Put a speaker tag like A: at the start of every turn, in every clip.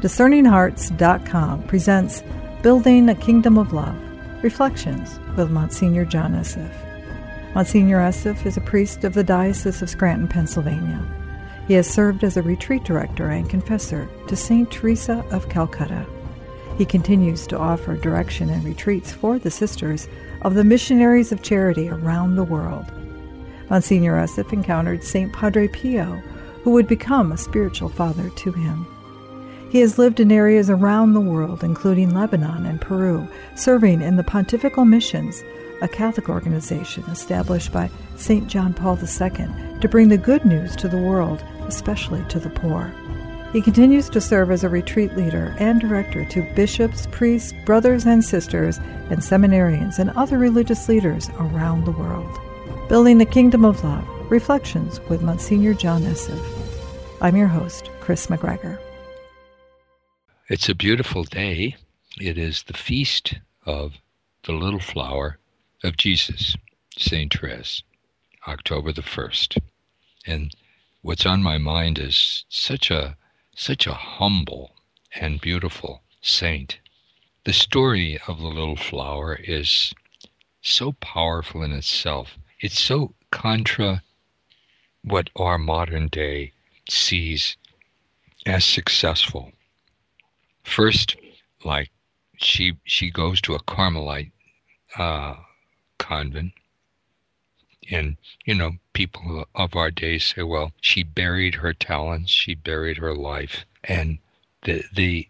A: DiscerningHearts.com presents Building a Kingdom of Love, Reflections with Monsignor John Esseff. Monsignor Esseff is a priest of the Diocese of Scranton, Pennsylvania. He has served as a retreat director and confessor to St. Teresa of Calcutta. He continues to offer direction and retreats for the sisters of the Missionaries of Charity around the world. Monsignor Esseff encountered St. Padre Pio, who would become a spiritual father to him. He has lived in areas around the world, including Lebanon and Peru, serving in the Pontifical Missions, a Catholic organization established by St. John Paul II to bring the good news to the world, especially to the poor. He continues to serve as a retreat leader and director to bishops, priests, brothers and sisters, and seminarians and other religious leaders around the world. Building the Kingdom of Love, Reflections with Monsignor John Esseff. I'm your host, Chris McGregor.
B: It's a beautiful day. It is the feast of the little flower of Jesus, St. Therese, October the 1st. And what's on my mind is such a humble and beautiful saint. The story of the little flower is so powerful in itself. It's so contra what our modern day sees as successful. First, like she goes to a Carmelite convent, and people of our day say, well, she buried her talents, she buried her life, and the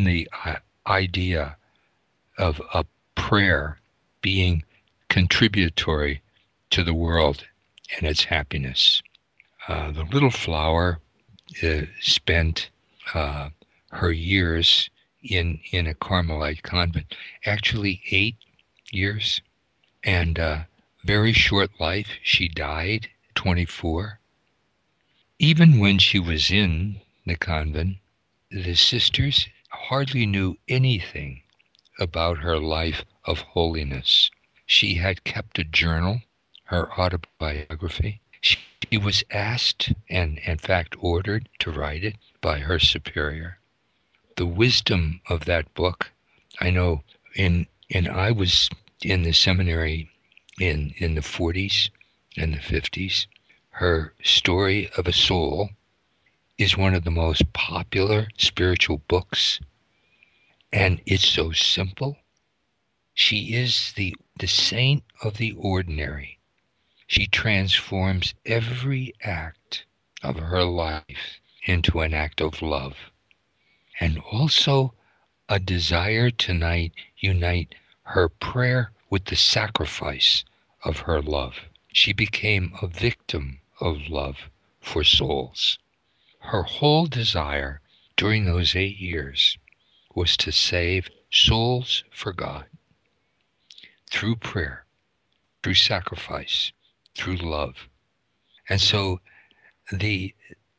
B: idea of a prayer being contributory to the world and its happiness. The little flower spent her years in a Carmelite convent, actually 8 years, and very short life. She died 24. Even when she was in the convent, the sisters hardly knew anything about her life of holiness. She had kept a journal, her autobiography. She was asked, and in fact ordered, to write it by her superior. The wisdom of that book, I know, and I was in the seminary in the 40s and the 50s. Her Story of a Soul is one of the most popular spiritual books, and it's so simple. She is the saint of the ordinary. She transforms every act of her life into an act of love, and also a desire to unite her prayer with the sacrifice of her love. She became a victim of love for souls. Her whole desire during those 8 years was to save souls for God through prayer, through sacrifice, through love. And so the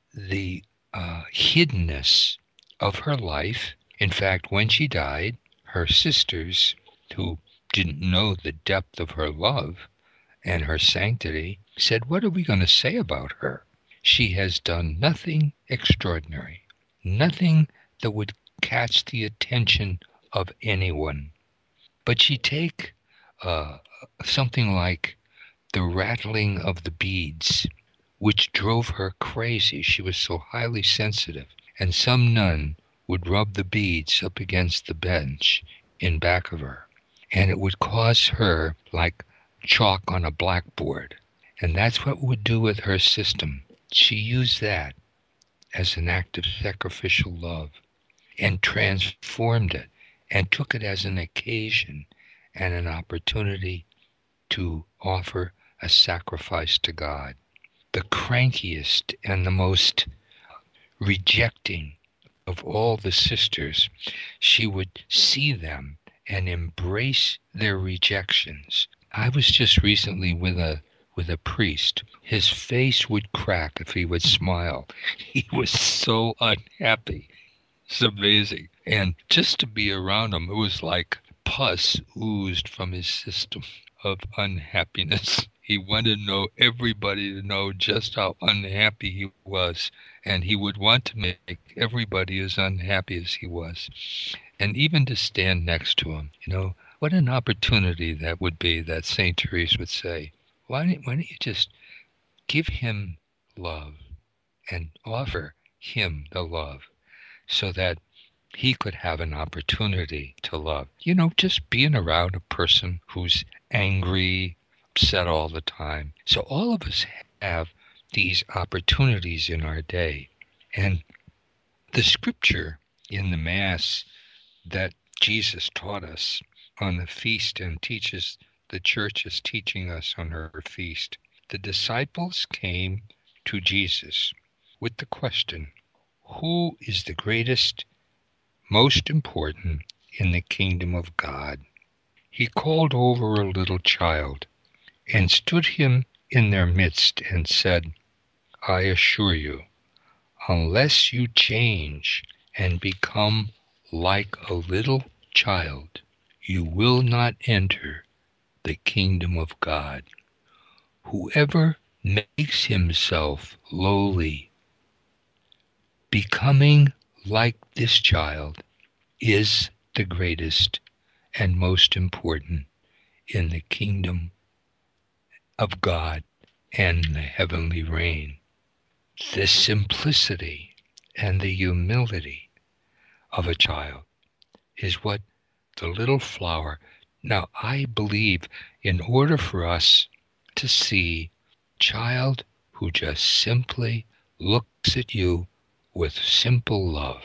B: hiddenness of her life, in fact, when she died, her sisters, who didn't know the depth of her love and her sanctity, said, what are we going to say about her? She has done nothing extraordinary, nothing that would catch the attention of anyone. But she'd take something like the rattling of the beads, which drove her crazy. She was so highly sensitive. And some nun would rub the beads up against the bench in back of her, and it would cause her like chalk on a blackboard. And that's what it would do with her system. She used that as an act of sacrificial love and transformed it and took it as an occasion and an opportunity to offer a sacrifice to God. The crankiest and the most rejecting of all the sisters, she would see them and embrace their rejections. I was just recently with a priest. His face would crack if he would smile. He was so unhappy. It's amazing. And just to be around him, it was like pus oozed from his system of unhappiness. He wanted to know everybody to know just how unhappy he was, and he would want to make everybody as unhappy as he was. And even to stand next to him, what an opportunity that would be, that St. Therese would say, why don't you just give him love and offer him the love so that he could have an opportunity to love. Just being around a person who's angry, upset all the time. So all of us have these opportunities in our day. And the scripture in the Mass that Jesus taught us on the feast and teaches, the church is teaching us on her feast. The disciples came to Jesus with the question, who is the greatest, most important in the kingdom of God? He called over a little child and stood him in their midst and said, I assure you, unless you change and become like a little child, you will not enter the kingdom of God. Whoever makes himself lowly, becoming like this child, is the greatest and most important in the kingdom of God and the heavenly reign. The simplicity and the humility of a child is what the little flower. Now, I believe in order for us to see a child who just simply looks at you with simple love.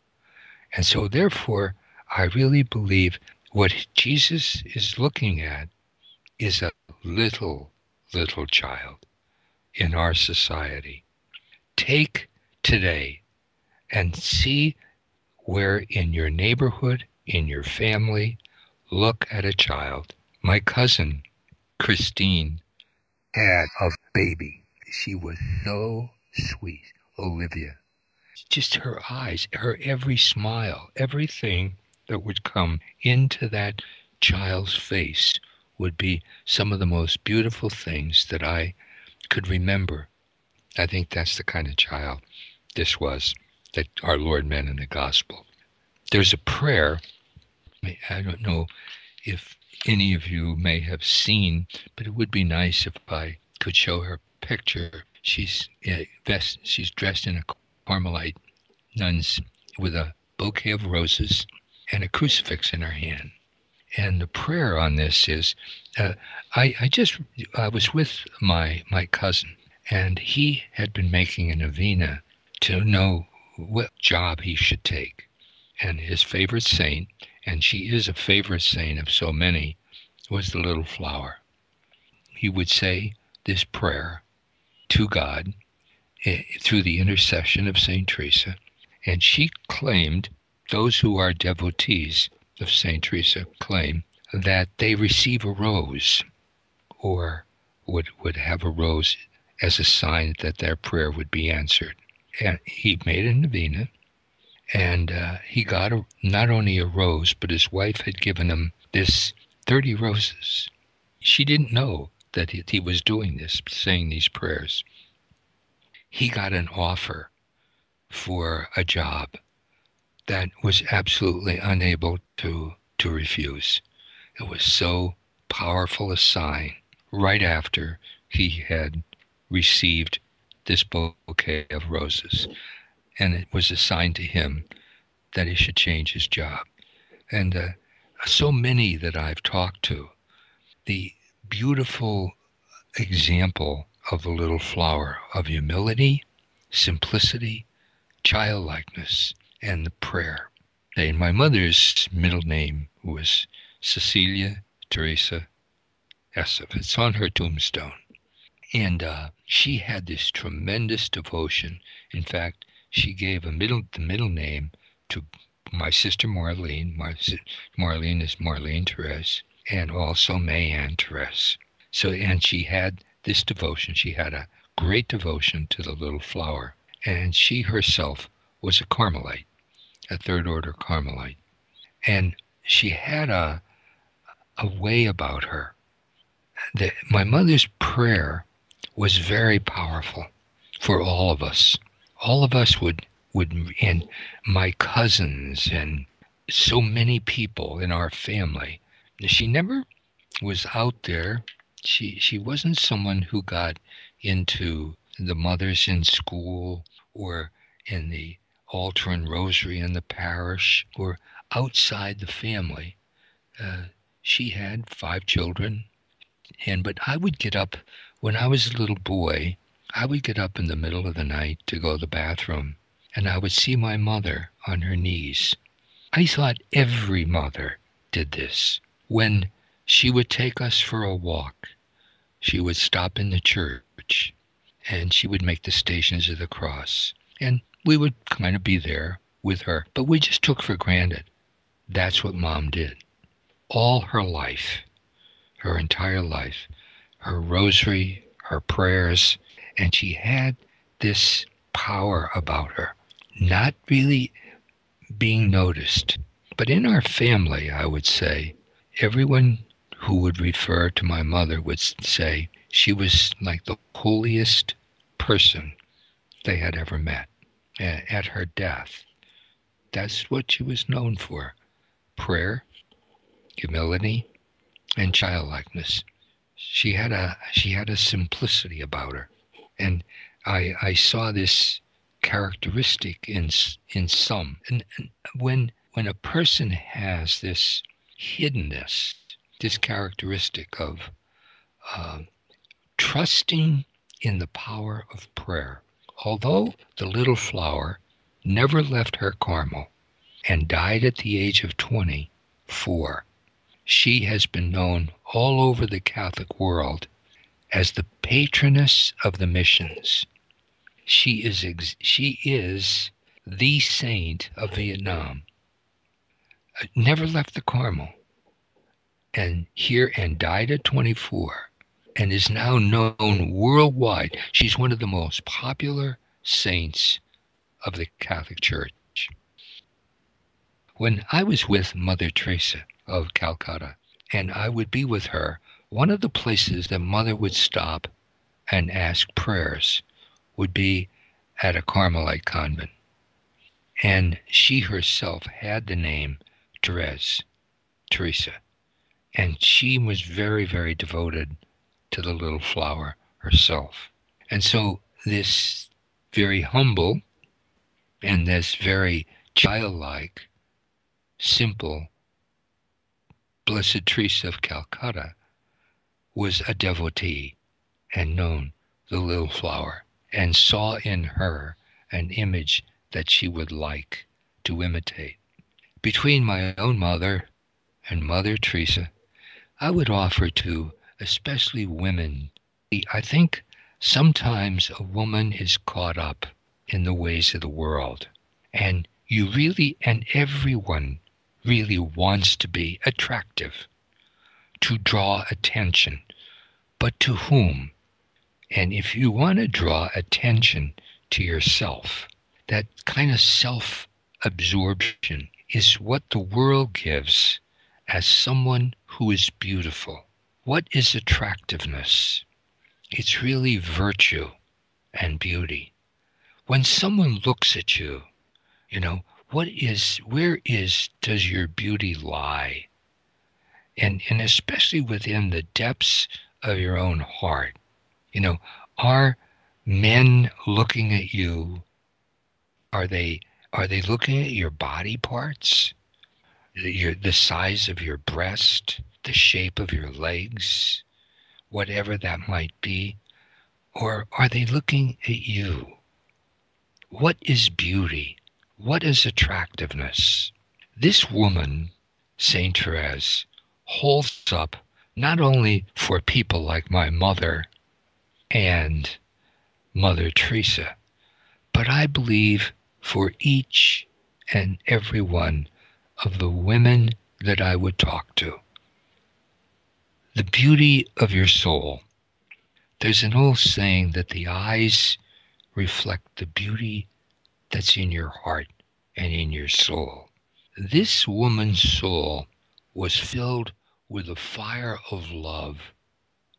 B: And so therefore, I really believe what Jesus is looking at is a little child in our society. Take today and see where in your neighborhood, in your family, look at a child. My cousin, Christine, had a baby. She was so sweet, Olivia. Just her eyes, her every smile, everything that would come into that child's face would be some of the most beautiful things that I could remember. I think that's the kind of child this was that our Lord meant in the gospel. There's a prayer, I don't know if any of you may have seen, but it would be nice if I could show her a picture. She's dressed in a Carmelite nuns with a bouquet of roses and a crucifix in her hand. And the prayer on this is, I was with my cousin, and he had been making a novena to know what job he should take. And his favorite saint, and she is a favorite saint of so many, was the little flower. He would say this prayer to God through the intercession of St. Teresa, and she claimed, those who are devotees of St. Teresa claim that they receive a rose, or would have a rose as a sign that their prayer would be answered. And he made a novena, and he got not only a rose, but his wife had given him this 30 roses. She didn't know that he was doing this, saying these prayers. He got an offer for a job that was absolutely unable to refuse. It was so powerful a sign right after he had received this bouquet of roses. And it was a sign to him that he should change his job. And so many that I've talked to, the beautiful example of the little flower of humility, simplicity, childlikeness, and the prayer. And my mother's middle name was Cecilia Teresa Esseff. It's on her tombstone. And she had this tremendous devotion. In fact, she gave the middle name to my sister Marlene. Marlene is Marlene Therese, and also Mayanne Therese. So, and she had this devotion. She had a great devotion to the little flower. And she herself was a Carmelite, a third order Carmelite. And she had a way about her my mother's prayer was very powerful for all of us. All of us would, and my cousins and so many people in our family. She never was out there. She wasn't someone who got into the mothers in school or in the altar and rosary in the parish or outside the family. She had 5 children, but I would get up when I was a little boy. I would get up in the middle of the night to go to the bathroom, and I would see my mother on her knees. I thought every mother did this. When she would take us for a walk, she would stop in the church, and she would make the Stations of the Cross, and we would kind of be there with her, but we just took for granted. That's what Mom did. All her life, her entire life, her rosary, her prayers, and she had this power about her, not really being noticed. But in our family, I would say, everyone who would refer to my mother would say she was like the holiest person they had ever met. At her death, that's what she was known for: prayer, humility, and childlikeness. She had a simplicity about her, and I saw this characteristic in some. And when a person has this hiddenness, this characteristic of trusting in the power of prayer, although the little flower never left her Carmel and died at the age of 24, she has been known all over the Catholic world as the patroness of the missions. She is the saint of Vietnam. Never left the Carmel, and died at 24, and is now known worldwide. She's one of the most popular saints of the Catholic Church. When I was with Mother Teresa of Calcutta, and I would be with her, one of the places that Mother would stop and ask prayers would be at a Carmelite convent. And she herself had the name Teresa. And she was very, very devoted to the little flower herself. And so this very humble and this very childlike, simple Blessed Teresa of Calcutta was a devotee and known the little flower and saw in her an image that she would like to imitate. Between my own mother and Mother Teresa, I would offer to especially women. I think sometimes a woman is caught up in the ways of the world, and everyone really wants to be attractive, to draw attention, but to whom? And if you want to draw attention to yourself, that kind of self-absorption is what the world gives as someone who is beautiful. What is attractiveness? It's really virtue and beauty. When someone looks at you, where does your beauty lie? And especially within the depths of your own heart. Are men looking at you? Are they looking at your body parts? The size of your breast, the shape of your legs, whatever that might be? Or are they looking at you? What is beauty? What is attractiveness? This woman, Saint Therese, holds up not only for people like my mother and Mother Teresa, but I believe for each and every one of the women that I would talk to. The beauty of your soul. There's an old saying that the eyes reflect the beauty that's in your heart and in your soul. This woman's soul was filled with the fire of love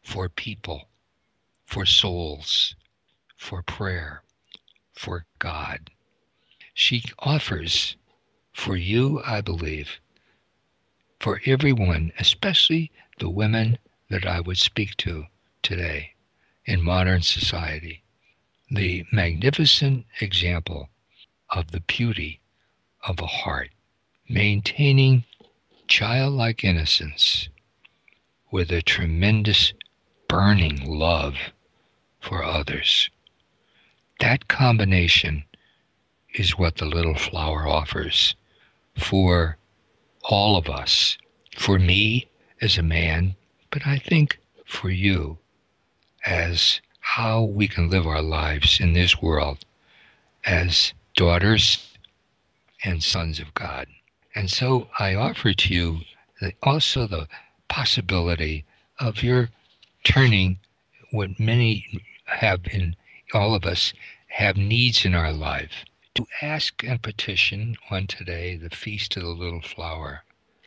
B: for people, for souls, for prayer, for God. She offers for you, I believe, for everyone, especially the women that I would speak to today in modern society, the magnificent example of the beauty of a heart, maintaining childlike innocence with a tremendous burning love for others. That combination is what the little flower offers for all of us, for me as a man, but I think for you as how we can live our lives in this world as daughters and sons of God. And so I offer to you also the possibility of your turning what many have in all of us have needs in our life, to ask and petition on today, the Feast of the Little Flower,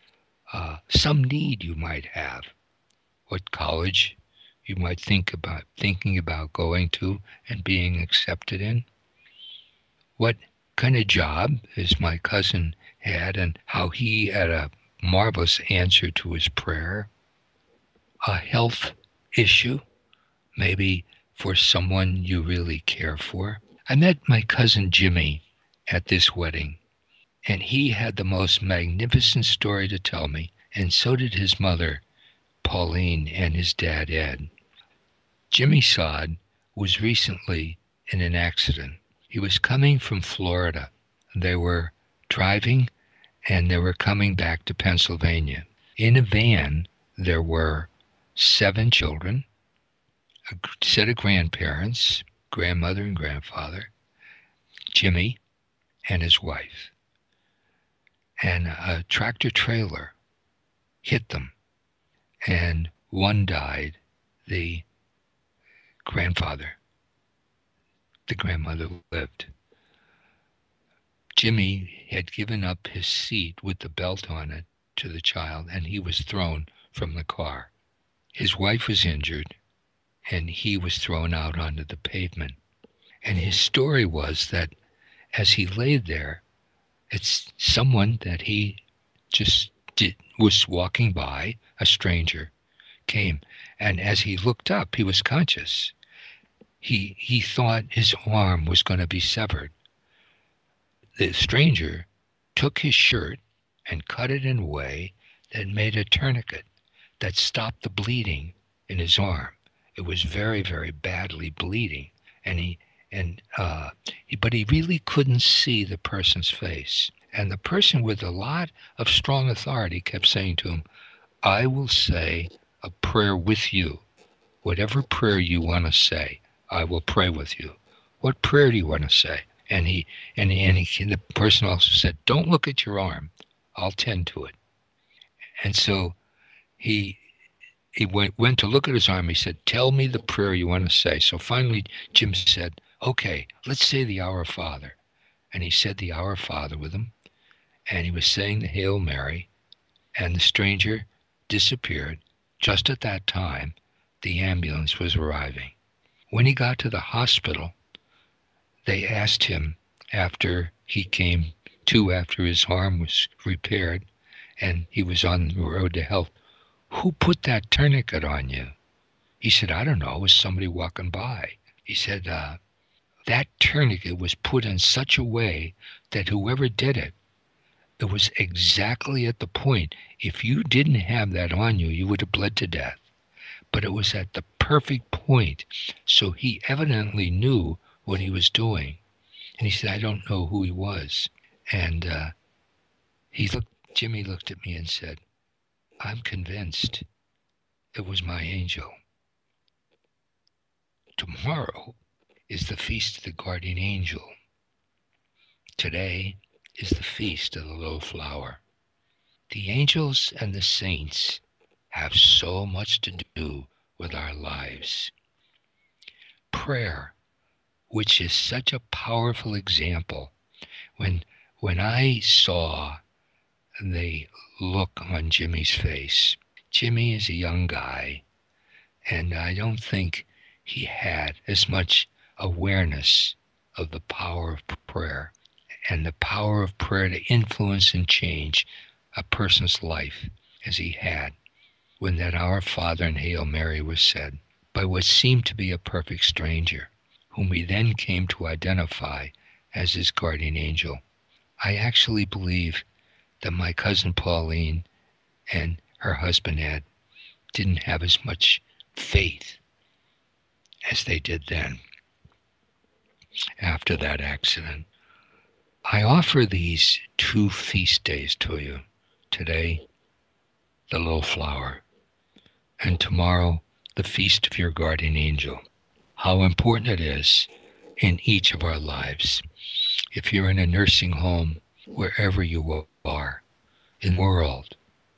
B: some need you might have, what college you might thinking about going to and being accepted in, what kind of job, as my cousin had, and how he had a marvelous answer to his prayer, a health issue, maybe for someone you really care for. I met my cousin Jimmy at this wedding, and he had the most magnificent story to tell me, and so did his mother, Pauline, and his dad, Ed. Jimmy Sod was recently in an accident. He was coming from Florida. They were driving, and they were coming back to Pennsylvania. In a van, there were 7 children, a set of grandparents, grandmother and grandfather, Jimmy and his wife. And a tractor trailer hit them, and one died, the grandfather. The grandmother lived. Jimmy had given up his seat with the belt on it to the child, and he was thrown from the car. His wife was injured, and he was thrown out onto the pavement. And his story was that as he laid there, it's someone that he was walking by, a stranger, came, and as he looked up, he was conscious. He thought his arm was going to be severed. The stranger took his shirt and cut it in a way that made a tourniquet that stopped the bleeding in his arm. It was very, very badly bleeding, but he really couldn't see the person's face. And the person with a lot of strong authority kept saying to him, I will say a prayer with you. Whatever prayer you want to say, I will pray with you. What prayer do you want to say? And the person also said, don't look at your arm. I'll tend to it. And so he went to look at his arm. He said, tell me the prayer you want to say. So finally, Jim said, okay, let's say the Our Father. And he said the Our Father with him. And he was saying the Hail Mary. And the stranger disappeared. Just at that time, the ambulance was arriving. When he got to the hospital, they asked him after he came to, after his arm was repaired and he was on the road to health, who put that tourniquet on you? He said, I don't know, it was somebody walking by. He said, that tourniquet was put in such a way that whoever did it, it was exactly at the point. If you didn't have that on you, you would have bled to death. But it was at the perfect point. So he evidently knew what he was doing. And he said, I don't know who he was. And Jimmy looked at me and said, I'm convinced it was my angel. Tomorrow is the Feast of the Guardian Angel. Today is the Feast of the Little Flower. The angels and the saints have so much to do with our lives. Prayer, which is such a powerful example. When I saw the look on Jimmy's face, Jimmy is a young guy, And I don't think he had as much awareness of the power of prayer and the power of prayer to influence and change a person's life as he had when that Our Father and Hail Mary was said by what seemed to be a perfect stranger, whom he then came to identify as his guardian angel. I actually believe that my cousin Pauline and her husband Ed didn't have as much faith as they did then after that accident. I offer these 2 feast days to you. Today, the little flower, and tomorrow, the feast of your guardian angel. How important it is in each of our lives. If you're in a nursing home, wherever you are in the world,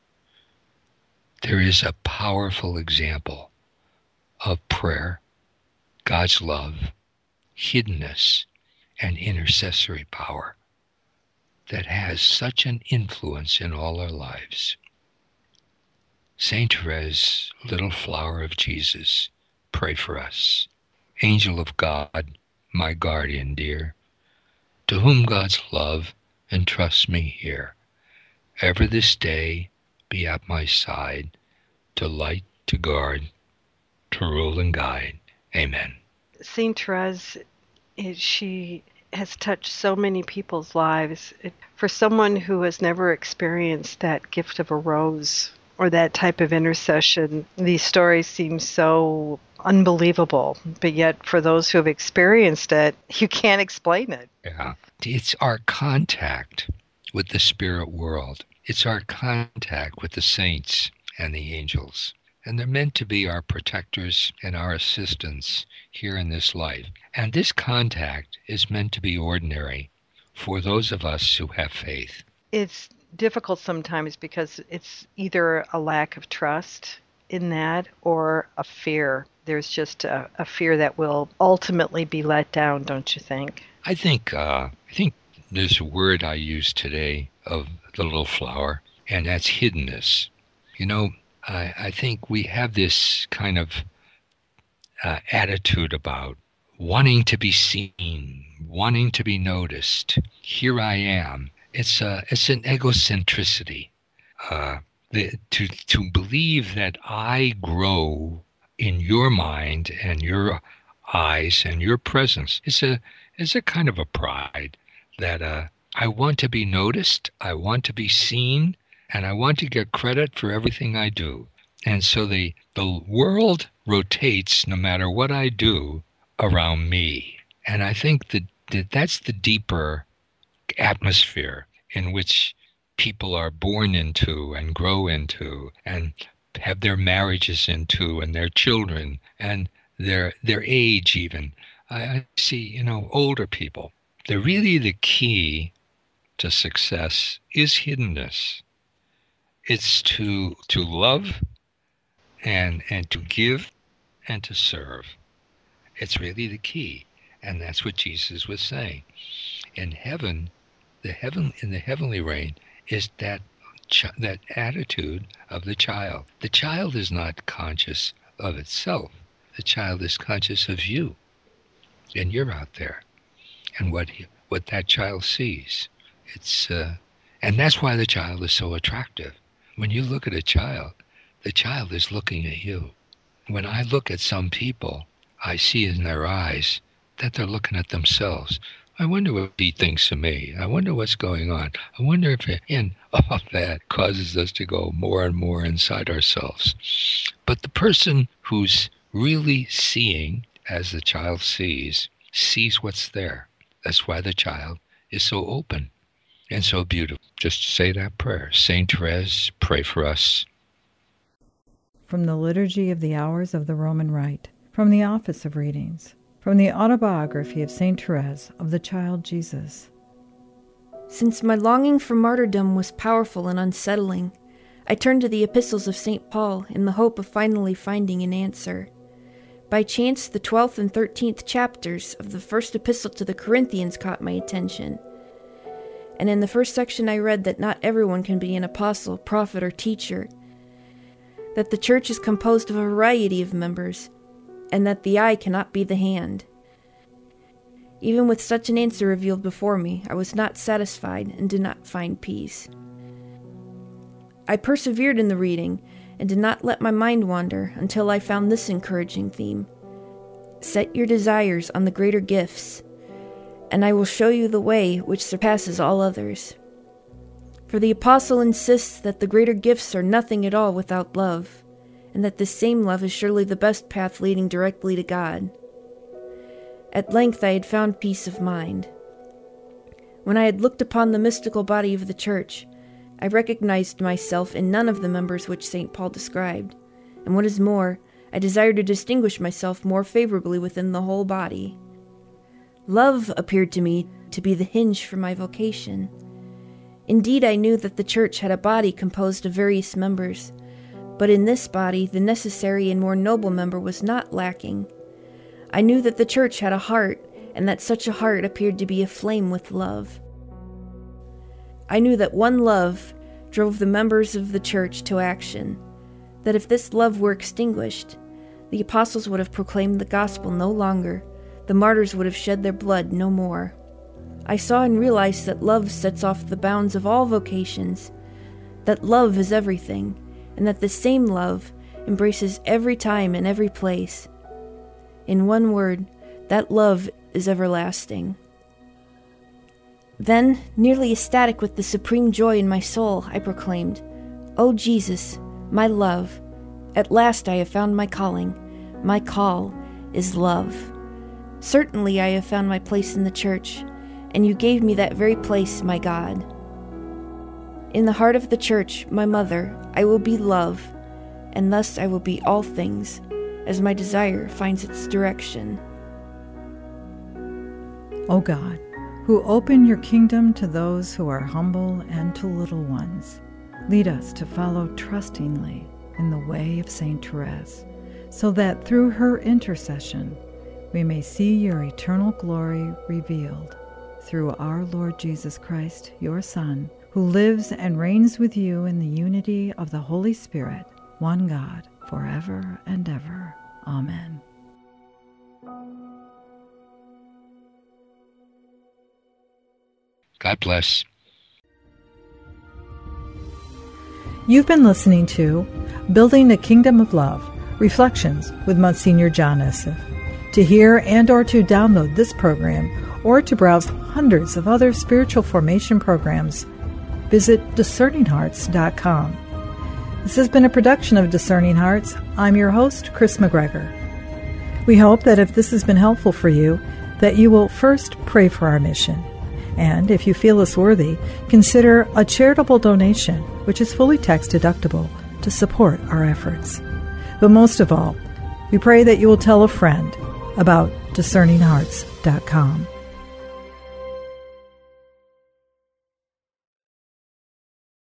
B: there is a powerful example of prayer, God's love, hiddenness, and intercessory power that has such an influence in all our lives. Saint Therese, little flower of Jesus, pray for us. Angel of God, my guardian dear, to whom God's love entrusts me here, ever this day be at my side, to light, to guard, to rule and guide. Amen.
A: Saint Therese, she has touched so many people's lives. For someone who has never experienced that gift of a rose or that type of intercession, these stories seem so unbelievable. But yet, for those who have experienced it, you can't explain it.
B: Yeah. It's our contact with the spirit world. It's our contact with the saints and the angels. And they're meant to be our protectors and our assistants here in this life. And this contact is meant to be ordinary for those of us who have faith.
A: It's difficult sometimes because it's either a lack of trust in that or a fear. There's just a fear that will ultimately be let down, don't you think?
B: I think there's a word I use today of the little flower, and that's hiddenness. You know, I think we have this kind of attitude about wanting to be seen, wanting to be noticed. Here I am. It's an egocentricity. To believe that I grow in your mind and your eyes and your presence is a kind of a pride that I want to be noticed, I want to be seen, and I want to get credit for everything I do. And so the world rotates no matter what I do around me. And I think that's the deeper atmosphere in which people are born into and grow into and have their marriages into and their children and their age even. I see, older people. Really the key to success is hiddenness. It's to love and to give and to serve. It's really the key. And that's what Jesus was saying. In heaven, in the heavenly reign is that attitude of the child. The child is not conscious of itself. The child is conscious of you. And you're out there. And what that child sees. And that's why the child is so attractive. When you look at a child, the child is looking at you. When I look at some people, I see in their eyes that they're looking at themselves. I wonder what he thinks of me. I wonder what's going on. I wonder and all that causes us to go more and more inside ourselves. But the person who's really seeing, as the child sees what's there. That's why the child is so open and so beautiful. Just say that prayer. Saint Therese, pray for us.
A: From the Liturgy of the Hours of the Roman Rite, from the Office of Readings, from the Autobiography of Saint Therese of the Child Jesus.
C: Since my longing for martyrdom was powerful and unsettling, I turned to the epistles of St. Paul in the hope of finally finding an answer. By chance, the 12th and 13th chapters of the first epistle to the Corinthians caught my attention. And in the first section I read that not everyone can be an apostle, prophet, or teacher. that the church is composed of a variety of members, and that the eye cannot be the hand. Even with such an answer revealed before me, I was not satisfied and did not find peace. I persevered in the reading and did not let my mind wander until I found this encouraging theme: set your desires on the greater gifts, and I will show you the way which surpasses all others. For the apostle insists that the greater gifts are nothing at all without love, and that this same love is surely the best path leading directly to God. At length I had found peace of mind. When I had looked upon the mystical body of the church, I recognized myself in none of the members which St. Paul described, and what is more, I desired to distinguish myself more favorably within the whole body. Love appeared to me to be the hinge for my vocation. Indeed, I knew that the church had a body composed of various members, but in this body the necessary and more noble member was not lacking. I knew that the church had a heart, and that such a heart appeared to be aflame with love. I knew that one love drove the members of the church to action, that if this love were extinguished, the apostles would have proclaimed the gospel no longer, the martyrs would have shed their blood no more. I saw and realized that love sets off the bounds of all vocations, that love is everything, and that the same love embraces every time and every place. In one word, that love is everlasting. Then, nearly ecstatic with the supreme joy in my soul, I proclaimed, "O Jesus, my love, at last I have found my calling. My call is love. Certainly I have found my place in the church, and you gave me that very place, my God. In the heart of the church, my mother, I will be love, and thus I will be all things, as my desire finds its direction."
A: O God, who open your kingdom to those who are humble and to little ones, lead us to follow trustingly in the way of Saint Therese, so that through her intercession we may see your eternal glory revealed through our Lord Jesus Christ, your Son, who lives and reigns with you in the unity of the Holy Spirit, one God, forever and ever. Amen.
B: God bless.
A: You've been listening to Building a Kingdom of Love, Reflections with Monsignor John Esseff. To hear and or to download this program, or to browse hundreds of other spiritual formation programs, visit discerninghearts.com. This has been a production of Discerning Hearts. I'm your host, Chris McGregor. We hope that if this has been helpful for you, that you will first pray for our mission. And if you feel us worthy, consider a charitable donation, which is fully tax deductible, to support our efforts. But most of all, we pray that you will tell a friend about discerninghearts.com.